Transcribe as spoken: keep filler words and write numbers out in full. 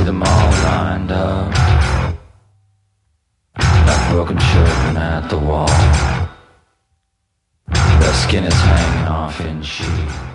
them all lined up like broken children at the wall. Their skin is hanging off in sheets.